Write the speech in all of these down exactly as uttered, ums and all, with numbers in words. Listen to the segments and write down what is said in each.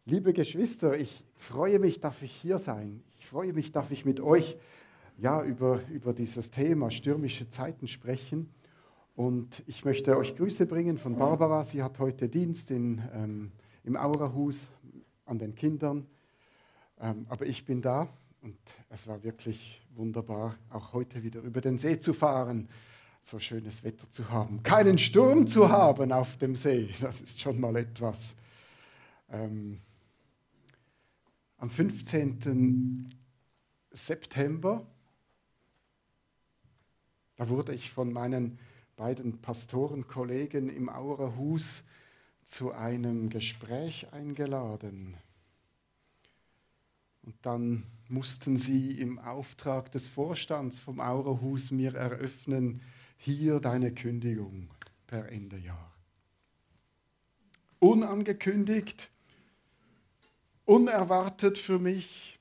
Liebe Geschwister, ich freue mich, darf ich hier sein. Ich freue mich, darf ich mit euch ja, über, über dieses Thema stürmische Zeiten sprechen. Und ich möchte euch Grüße bringen von Barbara. Sie hat heute Dienst in, ähm, im Aurahus an den Kindern. Ähm, aber ich bin da und es war wirklich wunderbar, auch heute wieder über den See zu fahren. So schönes Wetter zu haben. Keinen Sturm zu haben auf dem See, das ist schon mal etwas. Ähm, Am fünfzehnten September, da wurde ich von meinen beiden Pastorenkollegen im Aurahus zu einem Gespräch eingeladen. Und dann mussten sie im Auftrag des Vorstands vom Aurahus mir eröffnen, hier deine Kündigung per Ende Jahr. Unangekündigt, unerwartet für mich.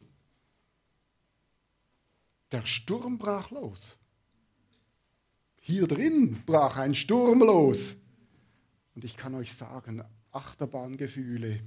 Der Sturm brach los. Hier drin brach ein Sturm los. Und ich kann euch sagen, Achterbahngefühle.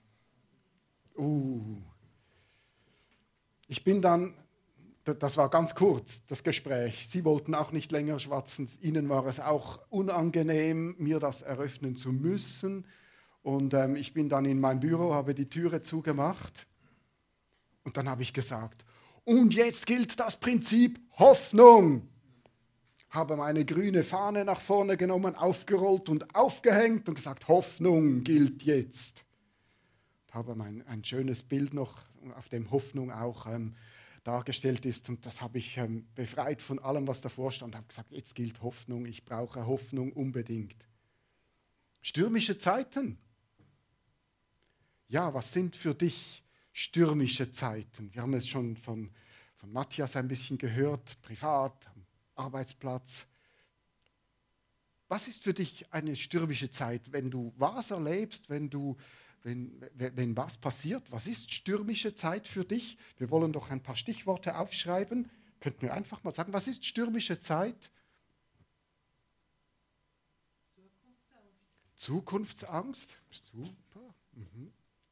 Uh. Ich bin dann, das war ganz kurz, das Gespräch. Sie wollten auch nicht länger schwatzen. Ihnen war es auch unangenehm, mir das eröffnen zu müssen. Und ähm, ich bin dann in mein Büro, habe die Türe zugemacht und dann habe ich gesagt, und jetzt gilt das Prinzip Hoffnung. Habe meine grüne Fahne nach vorne genommen, aufgerollt und aufgehängt und gesagt, Hoffnung gilt jetzt. Ich habe mein, ein schönes Bild noch, auf dem Hoffnung auch ähm, dargestellt ist und das habe ich ähm, befreit von allem, was davor stand. Ich habe gesagt, jetzt gilt Hoffnung, ich brauche Hoffnung unbedingt. Stürmische Zeiten. Ja, was sind für dich stürmische Zeiten? Wir haben es schon von, von Matthias ein bisschen gehört, privat, am Arbeitsplatz. Was ist für dich eine stürmische Zeit, wenn du was erlebst, wenn, du, wenn, wenn, wenn was passiert? Was ist stürmische Zeit für dich? Wir wollen doch ein paar Stichworte aufschreiben. Könnt ihr einfach mal sagen, was ist stürmische Zeit? Zukunftsangst. Zukunftsangst. Super. Mhm.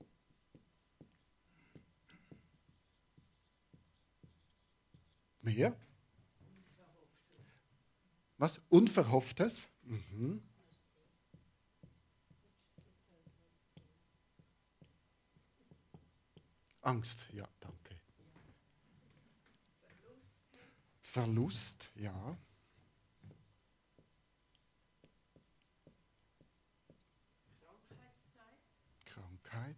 Mehr? Was? Unverhofftes? Mhm. Angst, ja, danke. Verlust, ja. Krankheit.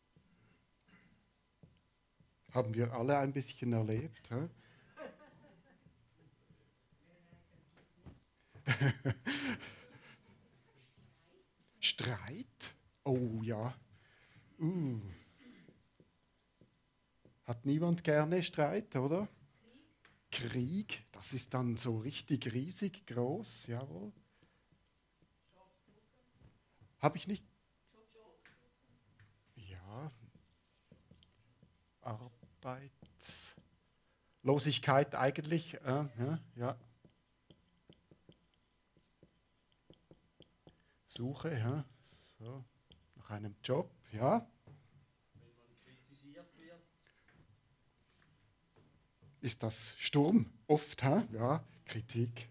Haben wir alle ein bisschen erlebt, hä? Streit? Oh ja. Uh. Hat niemand gerne Streit, oder? Krieg, das ist dann so richtig riesig groß, jawohl. Habe ich nicht? Ja. Arbeitslosigkeit eigentlich, äh, ja, ja. Suche, ja, so, nach einem Job, ja. Wenn man kritisiert wird. Ist das Sturm oft, ha? Ja, Kritik.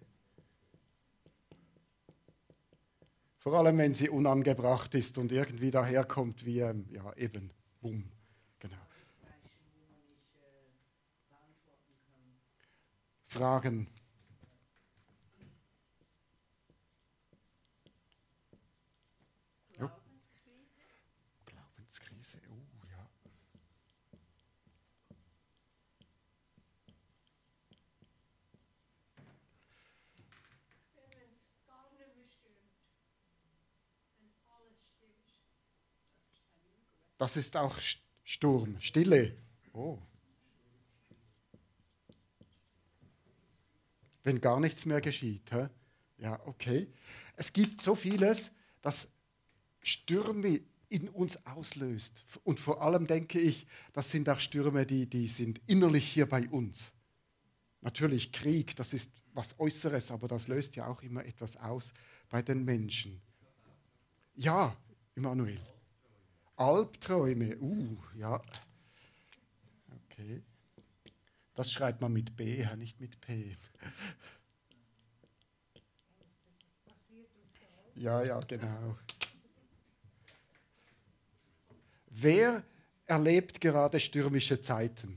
Vor allem, wenn sie unangebracht ist und irgendwie daherkommt wie, ähm, ja, eben, bumm, genau. Fragen. Glaubenskrise, oh ja. Wenn es gar nicht mehr stimmt, wenn alles stimmt, das ist auch Sturm, Stille. Oh. Wenn gar nichts mehr geschieht. Hä? Ja, okay. Es gibt so vieles, das Stürme in uns auslöst. Und vor allem denke ich, das sind auch Stürme, die, die sind innerlich hier bei uns. Natürlich Krieg, das ist was Äußeres, aber das löst ja auch immer etwas aus bei den Menschen. Ja, Immanuel. Albträume. Uh, ja. Okay. Das schreibt man mit B, nicht mit P. Ja, ja, genau. Wer erlebt gerade stürmische Zeiten?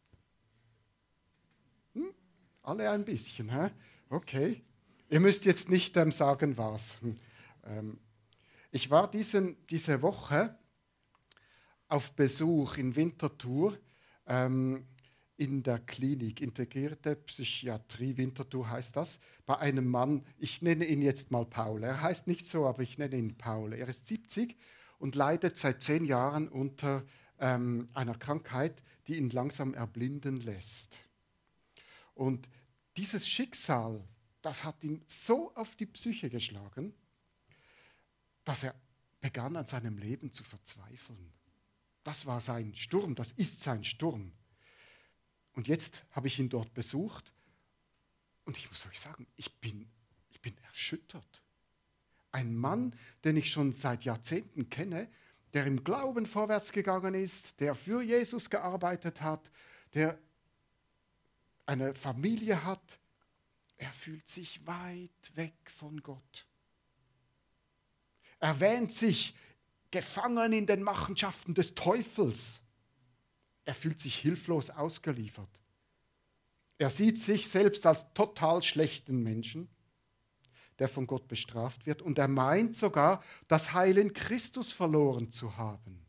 Hm? Alle ein bisschen, hä? Okay. Ihr müsst jetzt nicht ähm, sagen, was. Hm. Ähm, ich war diesen, diese Woche auf Besuch in Winterthur ähm, in der Klinik, integrierte Psychiatrie, Winterthur heißt das, bei einem Mann, ich nenne ihn jetzt mal Paul. Er heißt nicht so, aber ich nenne ihn Paul. Er ist siebzig und leidet seit zehn Jahren unter ähm, einer Krankheit, die ihn langsam erblinden lässt. Und dieses Schicksal, das hat ihm so auf die Psyche geschlagen, dass er begann an seinem Leben zu verzweifeln. Das war sein Sturm, das ist sein Sturm. Und jetzt habe ich ihn dort besucht und ich muss euch sagen, ich bin, ich bin erschüttert. Ein Mann, den ich schon seit Jahrzehnten kenne, der im Glauben vorwärts gegangen ist, der für Jesus gearbeitet hat, der eine Familie hat, er fühlt sich weit weg von Gott. Er wähnt sich gefangen in den Machenschaften des Teufels. Er fühlt sich hilflos ausgeliefert. Er sieht sich selbst als total schlechten Menschen, der von Gott bestraft wird. Und er meint sogar, das Heil in Christus verloren zu haben.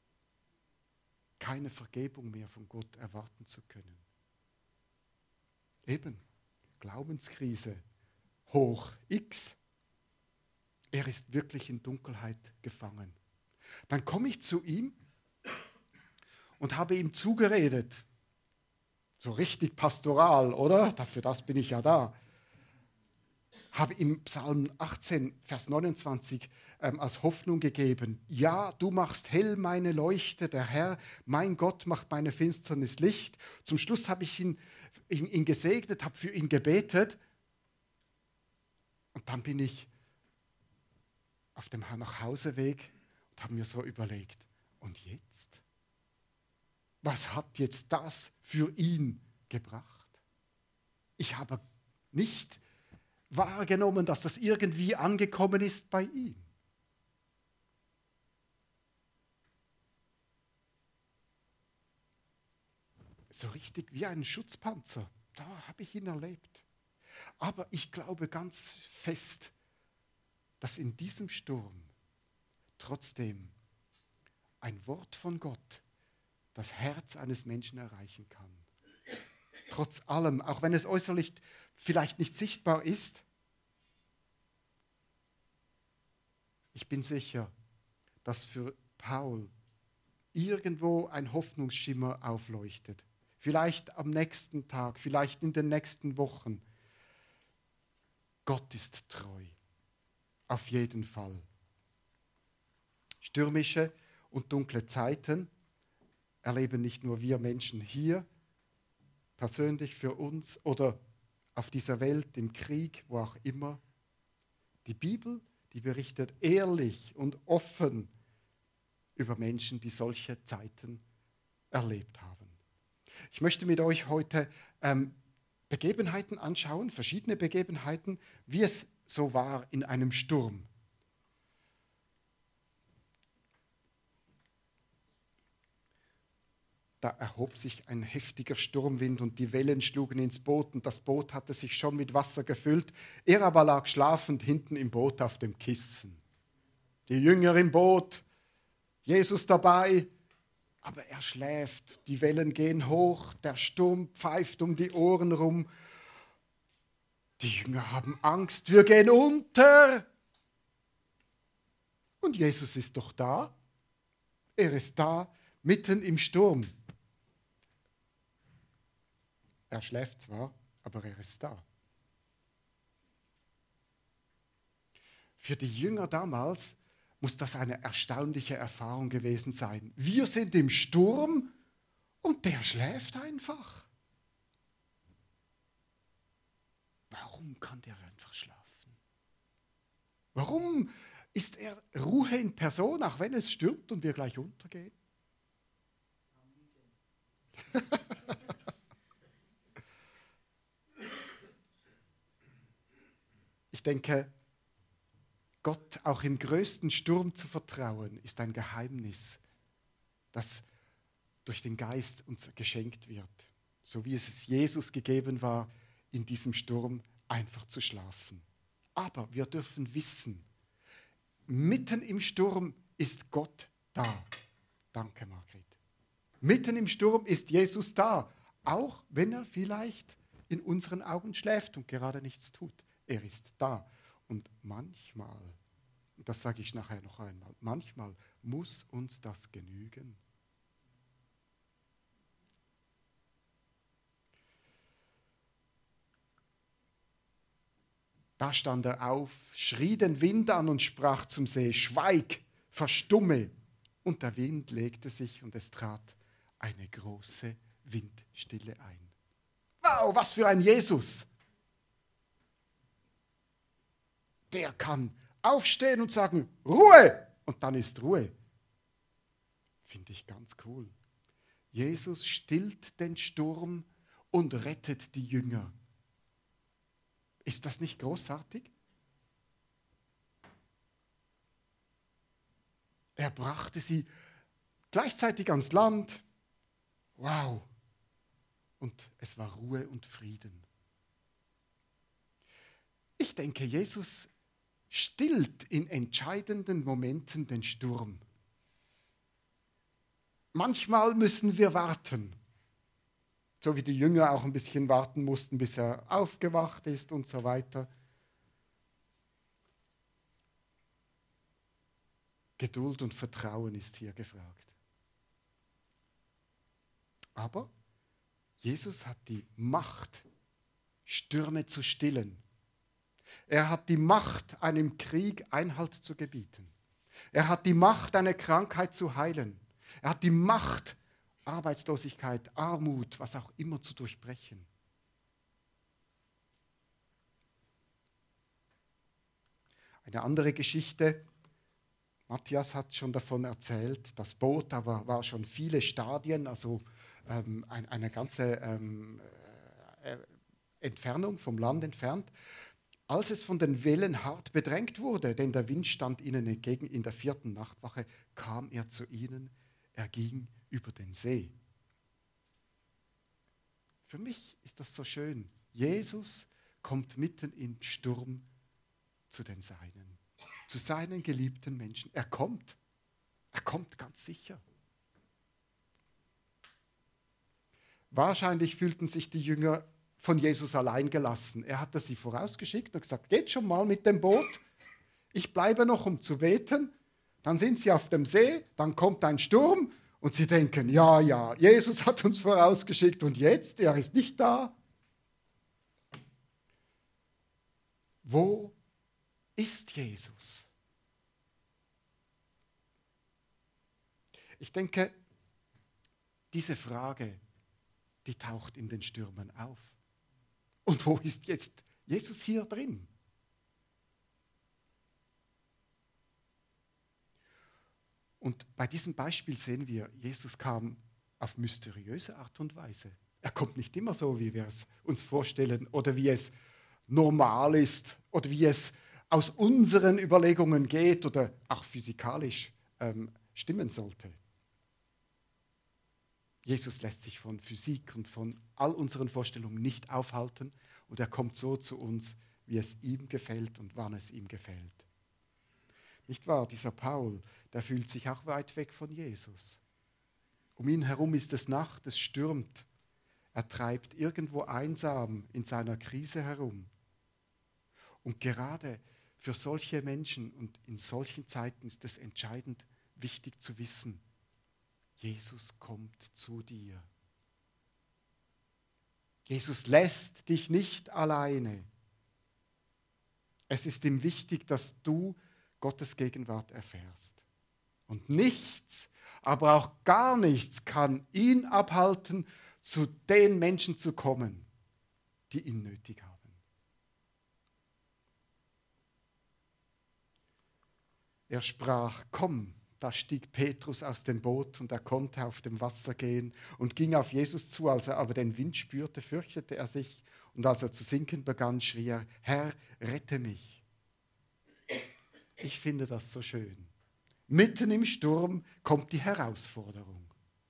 Keine Vergebung mehr von Gott erwarten zu können. Eben, Glaubenskrise hoch X. Er ist wirklich in Dunkelheit gefangen. Dann komme ich zu ihm und habe ihm zugeredet. So richtig pastoral, oder? Für das bin ich ja da. Habe ihm Psalm achtzehn, Vers neunundzwanzig ähm, als Hoffnung gegeben. Ja, du machst hell meine Leuchte, der Herr, mein Gott macht meine Finsternis Licht. Zum Schluss habe ich ihn, ihn, ihn gesegnet, habe für ihn gebetet. Und dann bin ich auf dem Nachhauseweg und habe mir so überlegt, und jetzt? Was hat jetzt das für ihn gebracht? Ich habe nicht wahrgenommen, dass das irgendwie angekommen ist bei ihm. So richtig wie ein Schutzpanzer, da habe ich ihn erlebt. Aber ich glaube ganz fest, dass in diesem Sturm trotzdem ein Wort von Gott das Herz eines Menschen erreichen kann. Trotz allem, auch wenn es äußerlich vielleicht nicht sichtbar ist, ich bin sicher, dass für Paul irgendwo ein Hoffnungsschimmer aufleuchtet. Vielleicht am nächsten Tag, vielleicht in den nächsten Wochen. Gott ist treu. Auf jeden Fall. Stürmische und dunkle Zeiten erleben nicht nur wir Menschen hier, persönlich für uns oder auf dieser Welt, im Krieg, wo auch immer. Die Bibel, die berichtet ehrlich und offen über Menschen, die solche Zeiten erlebt haben. Ich möchte mit euch heute ähm, Begebenheiten anschauen, verschiedene Begebenheiten, wie es so war in einem Sturm. Da erhob sich ein heftiger Sturmwind und die Wellen schlugen ins Boot und das Boot hatte sich schon mit Wasser gefüllt. Er aber lag schlafend hinten im Boot auf dem Kissen. Die Jünger im Boot, Jesus dabei, aber er schläft. Die Wellen gehen hoch, der Sturm pfeift um die Ohren rum. Die Jünger haben Angst, wir gehen unter. Und Jesus ist doch da. Er ist da, mitten im Sturm. Er schläft zwar, aber er ist da. Für die Jünger damals muss das eine erstaunliche Erfahrung gewesen sein. Wir sind im Sturm und der schläft einfach. Warum kann der einfach schlafen? Warum Ist er Ruhe in Person, auch wenn es stürmt und wir gleich untergehen? Ich denke, Gott auch im größten Sturm zu vertrauen, ist ein Geheimnis, das durch den Geist uns geschenkt wird. So wie es Jesus gegeben war, in diesem Sturm einfach zu schlafen. Aber wir dürfen wissen, mitten im Sturm ist Gott da. Danke, Margret. Mitten im Sturm ist Jesus da, auch wenn er vielleicht in unseren Augen schläft und gerade nichts tut. Er ist da. Und manchmal, das sage ich nachher noch einmal, manchmal muss uns das genügen. Da stand er auf, schrie den Wind an und sprach zum See, schweig, verstumme. Und der Wind legte sich und es trat eine große Windstille ein. Wow, was für ein Jesus! Der kann aufstehen und sagen, Ruhe! Und dann ist Ruhe. Finde ich ganz cool. Jesus stillt den Sturm und rettet die Jünger. Ist das nicht großartig? Er brachte sie gleichzeitig ans Land. Wow! Und es war Ruhe und Frieden. Ich denke, Jesus stillt in entscheidenden Momenten den Sturm. Manchmal müssen wir warten. So wie die Jünger auch ein bisschen warten mussten, bis er aufgewacht ist und so weiter. Geduld und Vertrauen ist hier gefragt. Aber Jesus hat die Macht, Stürme zu stillen. Er hat die Macht, einem Krieg Einhalt zu gebieten. Er hat die Macht, eine Krankheit zu heilen. Er hat die Macht, Arbeitslosigkeit, Armut, was auch immer zu durchbrechen. Eine andere Geschichte, Matthias hat schon davon erzählt, das Boot aber war schon viele Stadien, also ähm, ein, eine ganze ähm, äh, Entfernung vom Land entfernt. Als es von den Wellen hart bedrängt wurde, denn der Wind stand ihnen entgegen in der vierten Nachtwache, kam er zu ihnen, er ging über den See. Für mich ist das so schön. Jesus kommt mitten im Sturm zu den Seinen, zu seinen geliebten Menschen. Er kommt, er kommt ganz sicher. Wahrscheinlich fühlten sich die Jünger von Jesus allein gelassen. Er hatte sie vorausgeschickt und gesagt, geht schon mal mit dem Boot, ich bleibe noch, um zu beten. Dann sind sie auf dem See, dann kommt ein Sturm und sie denken, ja, ja, Jesus hat uns vorausgeschickt und jetzt, er ist nicht da. Wo ist Jesus? Ich denke, diese Frage, die taucht in den Stürmen auf. Und wo ist jetzt Jesus hier drin? Und bei diesem Beispiel sehen wir, Jesus kam auf mysteriöse Art und Weise. Er kommt nicht immer so, wie wir es uns vorstellen oder wie es normal ist oder wie es aus unseren Überlegungen geht oder auch physikalisch ähm, stimmen sollte. Jesus lässt sich von Physik und von all unseren Vorstellungen nicht aufhalten und er kommt so zu uns, wie es ihm gefällt und wann es ihm gefällt. Nicht wahr? Dieser Paul, der fühlt sich auch weit weg von Jesus. Um ihn herum ist es Nacht, es stürmt. Er treibt irgendwo einsam in seiner Krise herum. Und gerade für solche Menschen und in solchen Zeiten ist es entscheidend wichtig zu wissen, Jesus kommt zu dir. Jesus lässt dich nicht alleine. Es ist ihm wichtig, dass du Gottes Gegenwart erfährst. Und nichts, aber auch gar nichts kann ihn abhalten, zu den Menschen zu kommen, die ihn nötig haben. Er sprach, komm. Da stieg Petrus aus dem Boot und er konnte auf dem Wasser gehen und ging auf Jesus zu. Als er aber den Wind spürte, fürchtete er sich. Und als er zu sinken begann, schrie er, Herr, rette mich. Ich finde das so schön. Mitten im Sturm kommt die Herausforderung.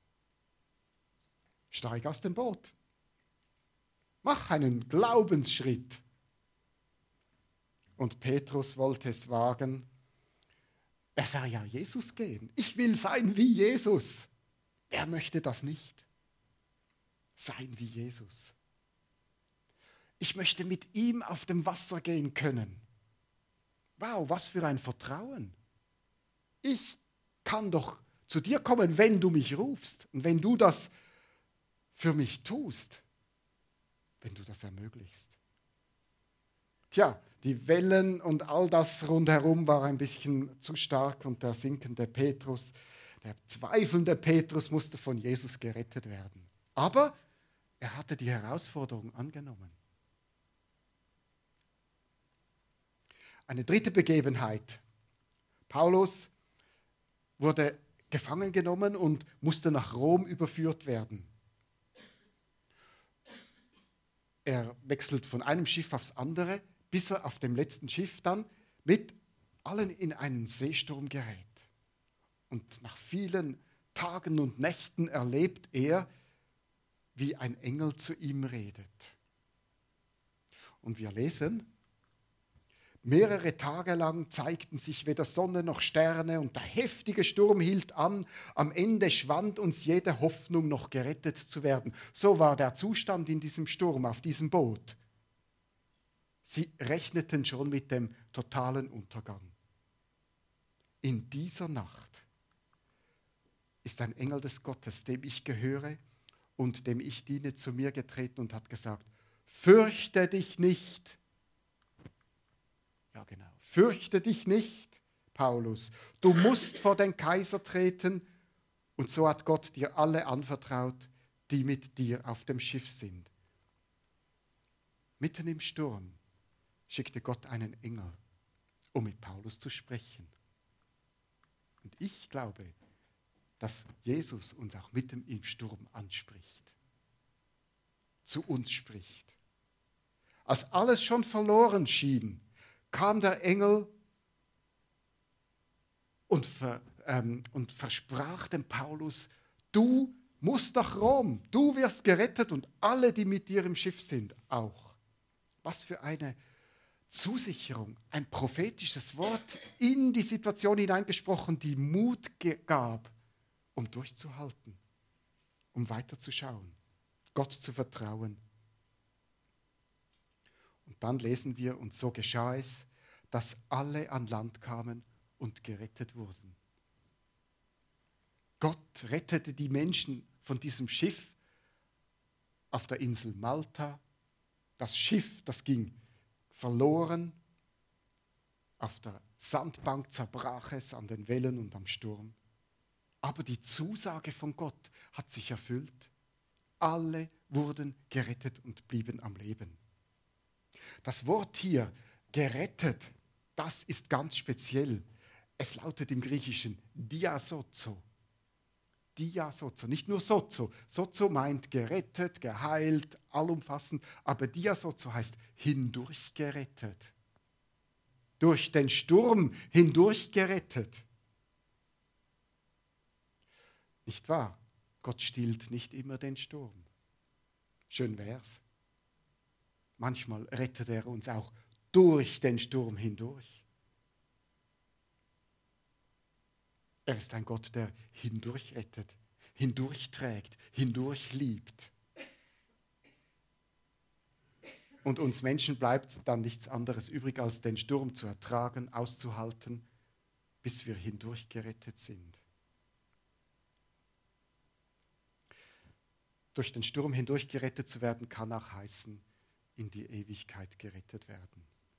Steig aus dem Boot. Mach einen Glaubensschritt. Und Petrus wollte es wagen. Er sah ja Jesus gehen. Ich will sein wie Jesus. Wer möchte das nicht? Sein wie Jesus. Ich möchte mit ihm auf dem Wasser gehen können. Wow, was für ein Vertrauen. Ich kann doch zu dir kommen, wenn du mich rufst und wenn du das für mich tust, wenn du das ermöglichst. Tja, die Wellen und all das rundherum war ein bisschen zu stark und der sinkende Petrus, der zweifelnde Petrus musste von Jesus gerettet werden. Aber er hatte die Herausforderung angenommen. Eine dritte Begebenheit. Paulus wurde gefangen genommen und musste nach Rom überführt werden. Er wechselt von einem Schiff aufs andere, bis er auf dem letzten Schiff dann mit allen in einen Seesturm gerät. Und nach vielen Tagen und Nächten erlebt er, wie ein Engel zu ihm redet. Und wir lesen, mehrere Tage lang zeigten sich weder Sonne noch Sterne und der heftige Sturm hielt an. Am Ende schwand uns jede Hoffnung, noch gerettet zu werden. So war der Zustand in diesem Sturm, auf diesem Boot. Sie rechneten schon mit dem totalen Untergang. In dieser Nacht ist ein Engel des Gottes, dem ich gehöre und dem ich diene, zu mir getreten und hat gesagt, fürchte dich nicht. Ja, genau. Fürchte dich nicht, Paulus. Du musst vor den Kaiser treten. Und so hat Gott dir alle anvertraut, die mit dir auf dem Schiff sind. Mitten im Sturm schickte Gott einen Engel, um mit Paulus zu sprechen. Und ich glaube, dass Jesus uns auch mitten im Sturm anspricht, zu uns spricht. Als alles schon verloren schien, kam der Engel und, ver, ähm, und versprach dem Paulus, du musst nach Rom, du wirst gerettet und alle, die mit dir im Schiff sind, auch. Was für eine Zusicherung, ein prophetisches Wort in die Situation hineingesprochen, die Mut gab, um durchzuhalten, um weiterzuschauen, Gott zu vertrauen. Und dann lesen wir, und so geschah es, dass alle an Land kamen und gerettet wurden. Gott rettete die Menschen von diesem Schiff auf der Insel Malta. Das Schiff, das ging verloren. Auf der Sandbank zerbrach es an den Wellen und am Sturm. Aber die Zusage von Gott hat sich erfüllt. Alle wurden gerettet und blieben am Leben. Das Wort hier, gerettet, das ist ganz speziell. Es lautet im Griechischen diasozo. Diasozo, nicht nur sozo. Sozo meint gerettet, geheilt, allumfassend, aber diasozo heißt hindurch gerettet. Durch den Sturm hindurch gerettet. Nicht wahr? Gott stillt nicht immer den Sturm. Schön wär's. Manchmal rettet er uns auch durch den Sturm hindurch. Er ist ein Gott, der hindurch rettet, hindurchträgt, hindurch liebt. Und uns Menschen bleibt dann nichts anderes übrig, als den Sturm zu ertragen, auszuhalten, bis wir hindurch gerettet sind. Durch den Sturm hindurch gerettet zu werden, kann auch heißen, in die Ewigkeit gerettet werden.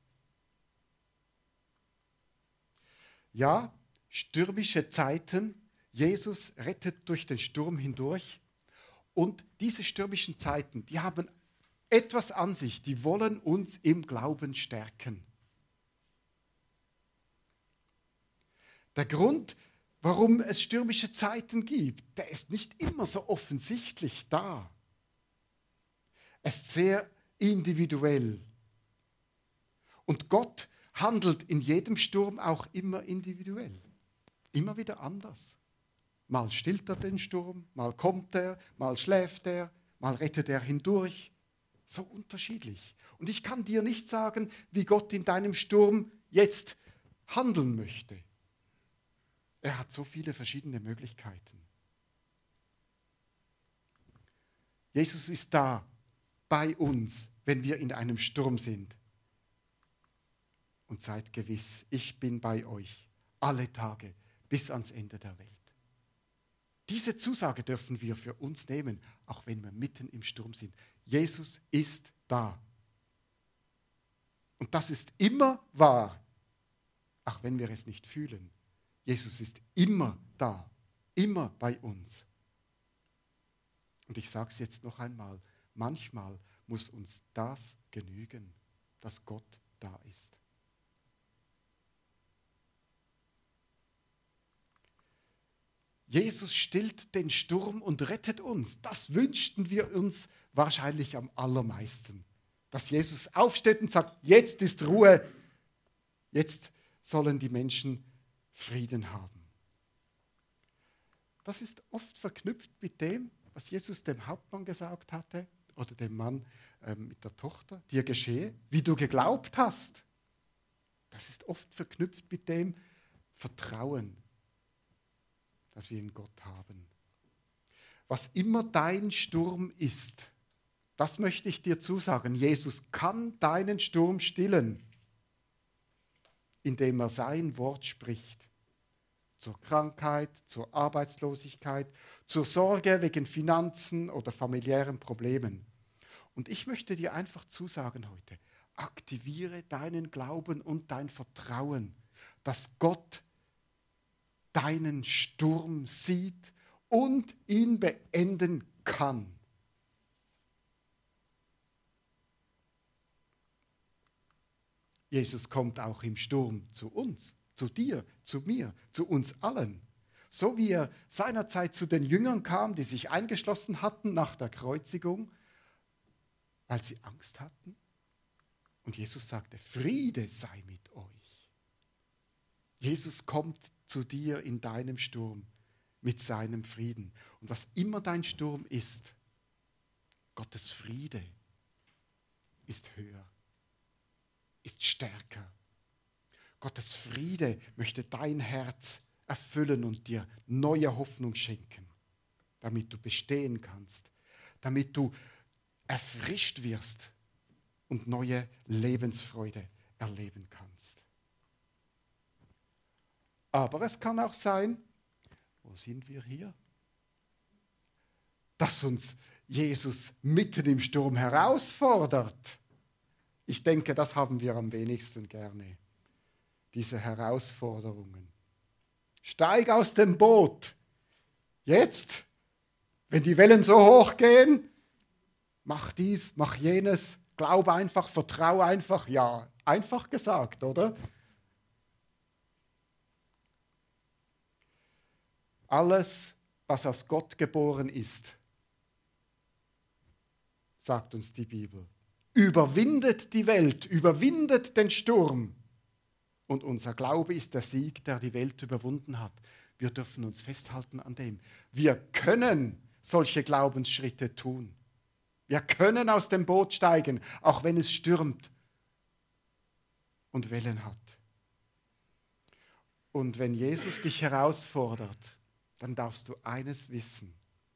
Ja, stürmische Zeiten, Jesus rettet durch den Sturm hindurch und diese stürmischen Zeiten, die haben etwas an sich, die wollen uns im Glauben stärken. Der Grund, warum es stürmische Zeiten gibt, der ist nicht immer so offensichtlich da. Es ist sehr individuell. Und Gott handelt in jedem Sturm auch immer individuell. Immer wieder anders. Mal stillt er den Sturm, mal kommt er, mal schläft er, mal rettet er hindurch. So unterschiedlich. Und ich kann dir nicht sagen, wie Gott in deinem Sturm jetzt handeln möchte. Er hat so viele verschiedene Möglichkeiten. Jesus ist da bei uns, wenn wir in einem Sturm sind. Und seid gewiss, ich bin bei euch alle Tage bis ans Ende der Welt. Diese Zusage dürfen wir für uns nehmen, auch wenn wir mitten im Sturm sind. Jesus ist da. Und das ist immer wahr, auch wenn wir es nicht fühlen. Jesus ist immer da, immer bei uns. Und ich sage es jetzt noch einmal, manchmal muss uns das genügen, dass Gott da ist. Jesus stillt den Sturm und rettet uns. Das wünschten wir uns wahrscheinlich am allermeisten. Dass Jesus aufsteht und sagt, jetzt ist Ruhe, jetzt sollen die Menschen Frieden haben. Das ist oft verknüpft mit dem, was Jesus dem Hauptmann gesagt hatte, oder dem Mann äh, mit der Tochter, dir geschehe, wie du geglaubt hast. Das ist oft verknüpft mit dem Vertrauen, das wir in Gott haben. Was immer dein Sturm ist, das möchte ich dir zusagen. Jesus kann deinen Sturm stillen, indem er sein Wort spricht. Zur Krankheit, zur Arbeitslosigkeit, zur Sorge wegen Finanzen oder familiären Problemen. Und ich möchte dir einfach zusagen heute, aktiviere deinen Glauben und dein Vertrauen, dass Gott deinen Sturm sieht und ihn beenden kann. Jesus kommt auch im Sturm zu uns, zu dir, zu mir, zu uns allen. So wie er seinerzeit zu den Jüngern kam, die sich eingeschlossen hatten nach der Kreuzigung, weil sie Angst hatten. Und Jesus sagte, Friede sei mit euch. Jesus kommt zu dir in deinem Sturm mit seinem Frieden. Und was immer dein Sturm ist, Gottes Friede ist höher, ist stärker. Gottes Friede möchte dein Herz erfüllen und dir neue Hoffnung schenken, damit du bestehen kannst, damit du erfrischt wirst und neue Lebensfreude erleben kannst. Aber es kann auch sein, wo sind wir hier? Dass uns Jesus mitten im Sturm herausfordert. Ich denke, das haben wir am wenigsten gerne, diese Herausforderungen. Steig aus dem Boot. Jetzt, wenn die Wellen so hoch gehen, mach dies, mach jenes, glaub einfach, vertrau einfach. Ja, einfach gesagt, oder? Alles, was aus Gott geboren ist, sagt uns die Bibel, überwindet die Welt, überwindet den Sturm. Und unser Glaube ist der Sieg, der die Welt überwunden hat. Wir dürfen uns festhalten an dem. Wir können solche Glaubensschritte tun. Wir können aus dem Boot steigen, auch wenn es stürmt und Wellen hat. Und wenn Jesus dich herausfordert, dann darfst du eines wissen.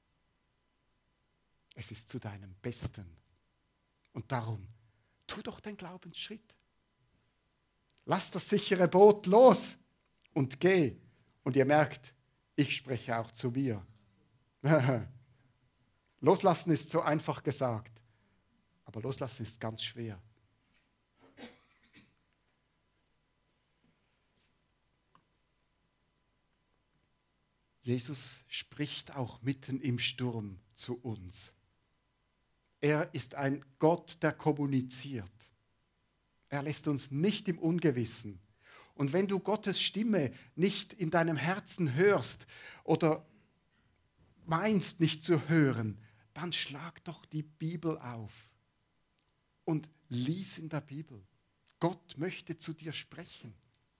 Es ist zu deinem Besten. Und darum, tu doch den Glaubensschritt. Lass das sichere Boot los und geh. Und ihr merkt, ich spreche auch zu mir. Loslassen ist so einfach gesagt, aber loslassen ist ganz schwer. Jesus spricht auch mitten im Sturm zu uns. Er ist ein Gott, der kommuniziert. Er lässt uns nicht im Ungewissen. Und wenn du Gottes Stimme nicht in deinem Herzen hörst oder meinst nicht zu hören, dann schlag doch die Bibel auf und lies in der Bibel. Gott möchte zu dir sprechen.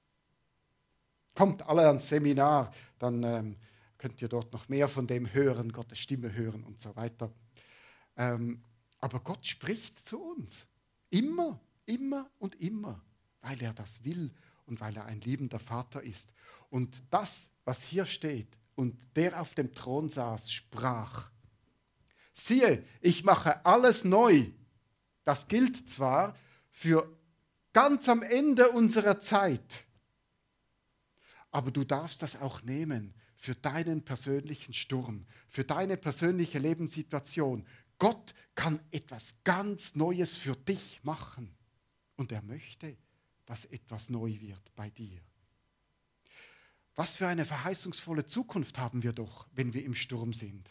Kommt alle ans Seminar, dann ähm, könnt ihr dort noch mehr von dem hören, Gottes Stimme hören und so weiter. Ähm, aber Gott spricht zu uns. Immer, immer und immer, weil er das will und weil er ein liebender Vater ist. Und das, was hier steht, und der auf dem Thron saß, sprach: Siehe, ich mache alles neu. Das gilt zwar für ganz am Ende unserer Zeit, aber du darfst das auch nehmen für deinen persönlichen Sturm, für deine persönliche Lebenssituation. Gott kann etwas ganz Neues für dich machen und er möchte, dass etwas neu wird bei dir. Was für eine verheißungsvolle Zukunft haben wir doch, wenn wir im Sturm sind.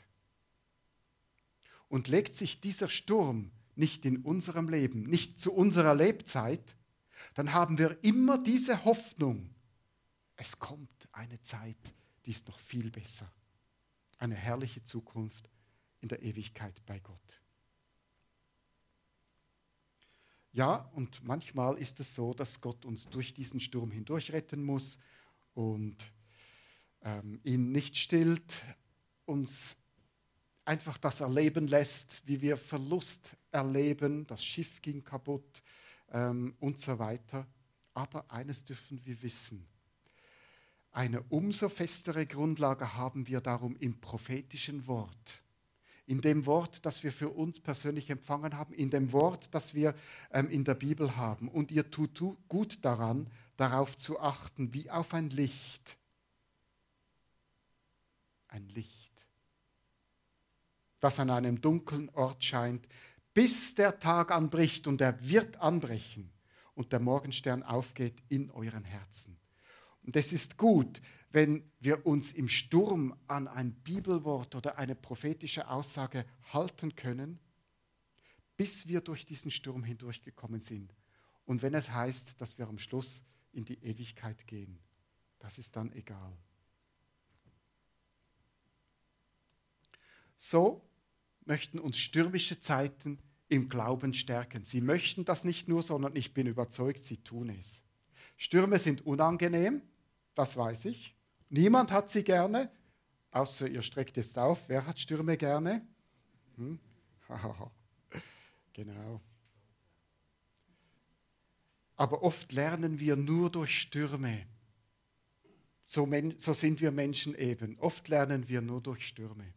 Und legt sich dieser Sturm nicht in unserem Leben, nicht zu unserer Lebzeit, dann haben wir immer diese Hoffnung, es kommt eine Zeit, die ist noch viel besser. Eine herrliche Zukunft in der Ewigkeit bei Gott. Ja, und manchmal ist es so, dass Gott uns durch diesen Sturm hindurch retten muss und ähm, ihn nicht stillt, uns einfach das erleben lässt, wie wir Verlust erleben, das Schiff ging kaputt ähm, und so weiter. Aber eines dürfen wir wissen: Eine umso festere Grundlage haben wir darum im prophetischen Wort. In dem Wort, das wir für uns persönlich empfangen haben, in dem Wort, das wir ähm, in der Bibel haben. Und ihr tut tu, gut daran, darauf zu achten, wie auf ein Licht. Ein Licht, das an einem dunklen Ort scheint, bis der Tag anbricht, und er wird anbrechen und der Morgenstern aufgeht in euren Herzen. Und es ist gut, wenn wir uns im Sturm an ein Bibelwort oder eine prophetische Aussage halten können, bis wir durch diesen Sturm hindurchgekommen sind. Und wenn es heißt, dass wir am Schluss in die Ewigkeit gehen, das ist dann egal. So möchten uns stürmische Zeiten im Glauben stärken. Sie möchten das nicht nur, sondern ich bin überzeugt, sie tun es. Stürme sind unangenehm, das weiß ich. Niemand hat sie gerne, außer ihr streckt jetzt auf. Wer hat Stürme gerne? Hm? Genau. Aber oft lernen wir nur durch Stürme. So, so sind wir Menschen eben. Oft lernen wir nur durch Stürme.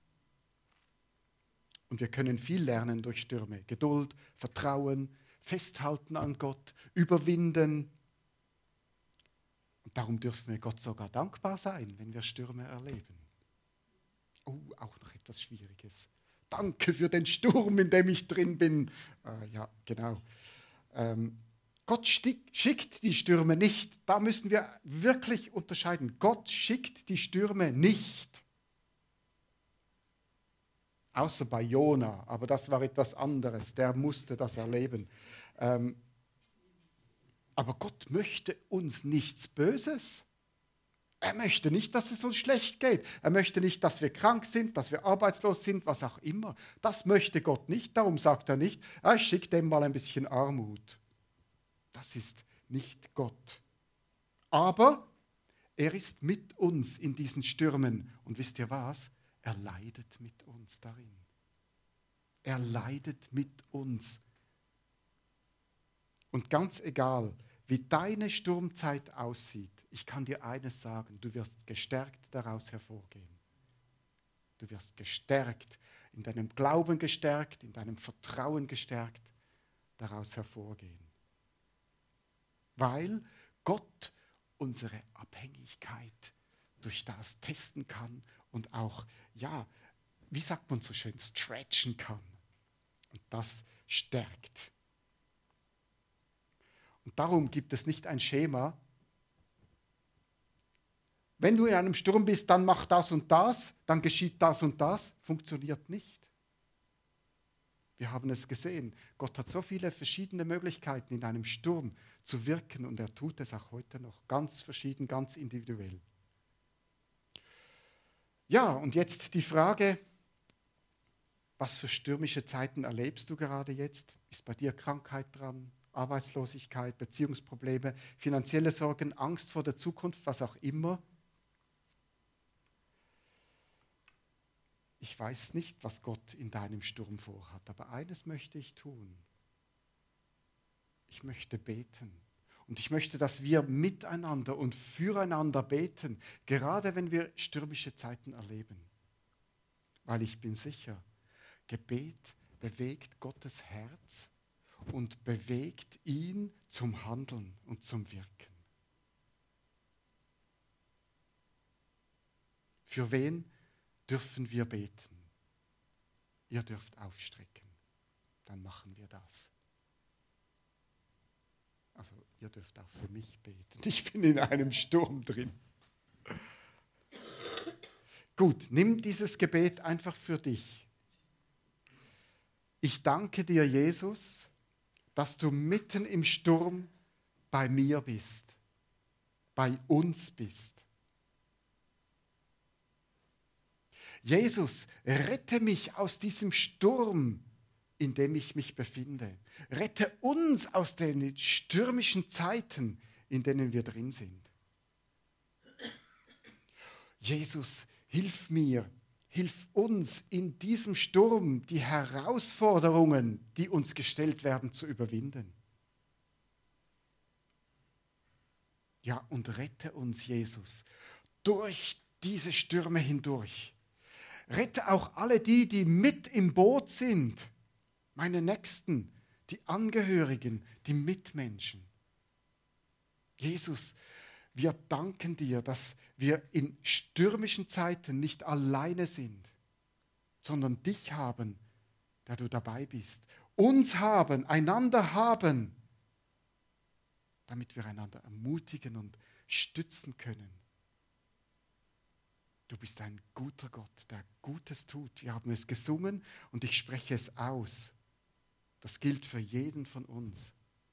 Und wir können viel lernen durch Stürme. Geduld, Vertrauen, Festhalten an Gott, überwinden. Und darum dürfen wir Gott sogar dankbar sein, wenn wir Stürme erleben. Oh, auch noch etwas Schwieriges. Danke für den Sturm, in dem ich drin bin. Äh, ja, genau. Ähm, Gott schickt die Stürme nicht. Da müssen wir wirklich unterscheiden. Gott schickt die Stürme nicht. Außer bei Jona, aber das war etwas anderes. Der musste das erleben. Ähm, aber Gott möchte uns nichts Böses. Er möchte nicht, dass es uns schlecht geht. Er möchte nicht, dass wir krank sind, dass wir arbeitslos sind, was auch immer. Das möchte Gott nicht. Darum sagt er nicht, ah, ich schicke dem mal ein bisschen Armut. Das ist nicht Gott. Aber er ist mit uns in diesen Stürmen. Und wisst ihr was? Er leidet mit uns darin. Er leidet mit uns. Und ganz egal, wie deine Sturmzeit aussieht, ich kann dir eines sagen, du wirst gestärkt daraus hervorgehen. Du wirst gestärkt, in deinem Glauben gestärkt, in deinem Vertrauen gestärkt, daraus hervorgehen. Weil Gott unsere Abhängigkeit durch das testen kann und auch, ja, wie sagt man so schön, stretchen kann. Und das stärkt. Und darum gibt es nicht ein Schema. Wenn du in einem Sturm bist, dann mach das und das, dann geschieht das und das. Funktioniert nicht. Wir haben es gesehen. Gott hat so viele verschiedene Möglichkeiten, in einem Sturm zu wirken und er tut es auch heute noch. Ganz verschieden, ganz individuell. Ja, und jetzt die Frage, was für stürmische Zeiten erlebst du gerade jetzt? Ist bei dir Krankheit dran, Arbeitslosigkeit, Beziehungsprobleme, finanzielle Sorgen, Angst vor der Zukunft, was auch immer? Ich weiß nicht, was Gott in deinem Sturm vorhat, aber eines möchte ich tun. Ich möchte beten. Und ich möchte, dass wir miteinander und füreinander beten, gerade wenn wir stürmische Zeiten erleben. Weil ich bin sicher, Gebet bewegt Gottes Herz und bewegt ihn zum Handeln und zum Wirken. Für wen dürfen wir beten? Ihr dürft aufstrecken, dann machen wir das. Also ihr dürft auch für mich beten. Ich bin in einem Sturm drin. Gut, nimm dieses Gebet einfach für dich. Ich danke dir, Jesus, dass du mitten im Sturm bei mir bist, bei uns bist. Jesus, rette mich aus diesem Sturm, in dem ich mich befinde. Rette uns aus den stürmischen Zeiten, in denen wir drin sind. Jesus, hilf mir, hilf uns in diesem Sturm, die Herausforderungen, die uns gestellt werden, zu überwinden. Ja, und rette uns, Jesus, durch diese Stürme hindurch. Rette auch alle die, die mit im Boot sind, meine Nächsten, die Angehörigen, die Mitmenschen. Jesus, wir danken dir, dass wir in stürmischen Zeiten nicht alleine sind, sondern dich haben, der du dabei bist. Uns haben, einander haben, damit wir einander ermutigen und stützen können. Du bist ein guter Gott, der Gutes tut. Wir haben es gesungen und ich spreche es aus. Das gilt für jeden von uns.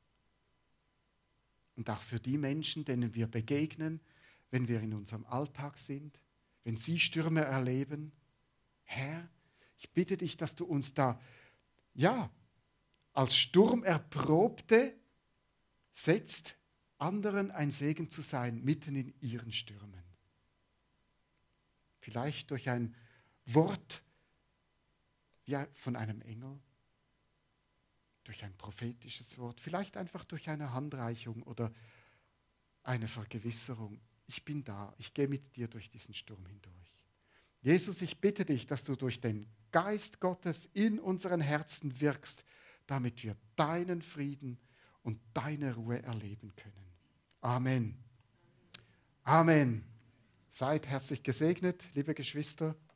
Und auch für die Menschen, denen wir begegnen, wenn wir in unserem Alltag sind, wenn sie Stürme erleben. Herr, ich bitte dich, dass du uns da, ja, als Sturmerprobte setzt, anderen ein Segen zu sein, mitten in ihren Stürmen. Vielleicht durch ein Wort ja, von einem Engel, durch ein prophetisches Wort, vielleicht einfach durch eine Handreichung oder eine Vergewisserung. Ich bin da, ich gehe mit dir durch diesen Sturm hindurch. Jesus, ich bitte dich, dass du durch den Geist Gottes in unseren Herzen wirkst, damit wir deinen Frieden und deine Ruhe erleben können. Amen. Amen. Seid herzlich gesegnet, liebe Geschwister.